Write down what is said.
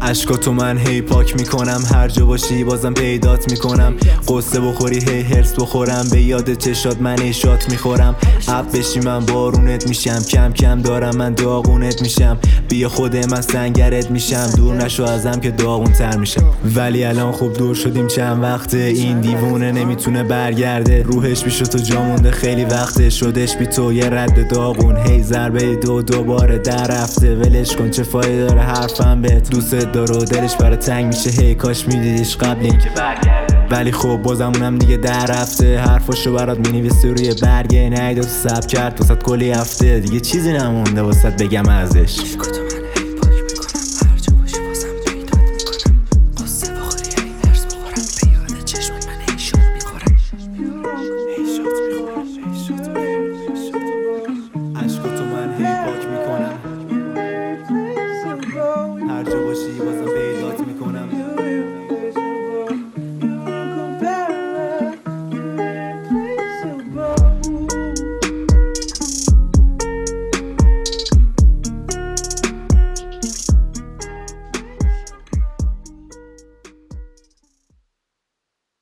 اشکاتو من هی پاک میکنم، هر جا باشی بازم پیدات میکنم. قصه بخوری هی هرس بخورم، به یاد چشات من ایشات میخورم. اب بشی من بارونت میشم، کم کم دارم من داغونت میشم. بیا خود من سنگرت میشم، دور نشو ازم که داغون تر میشم. ولی الان خوب دور شدیم چند وقته، این دیوونه نمیتونه برگرده. روحش بیشو تو جا مونده خیلی وقته، شدش بی تو یه رد داغون. هی ضربه دوباره در رفته، ولش کن چه فایده داره حرفم بهت. دوستت داره و دلش برا تنگ میشه، هی کاش میدیدیش قبل این که برگرده. ولی خب بازمونم دیگه در رفته، حرفاشو برات مینویسه روی برگه. نیدو سب کرد واسه کلی هفته، دیگه چیزی نمونده واسه بگم ازش.